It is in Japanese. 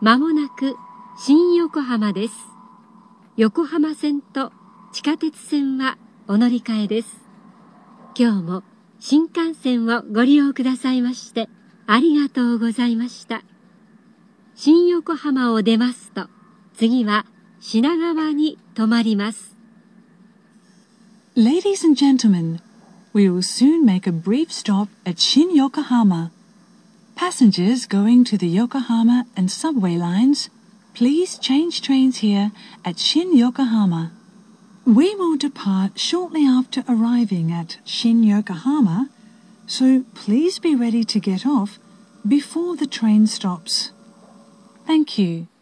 まもなく新横浜です。横浜線と地下鉄線はお乗り換えです。今日も新幹線をご利用くださいましてありがとうございました。新横浜を出ますと、次は品川に停まります。 Ladies and gentlemen, we will soon make a brief stop at Shin Yokohama. Passengers going to the Yokohama and subway lines, please change trains here at Shin Yokohama. We will depart shortly after arriving at Shin Yokohama, so please be ready to get off before the train stops. Thank you.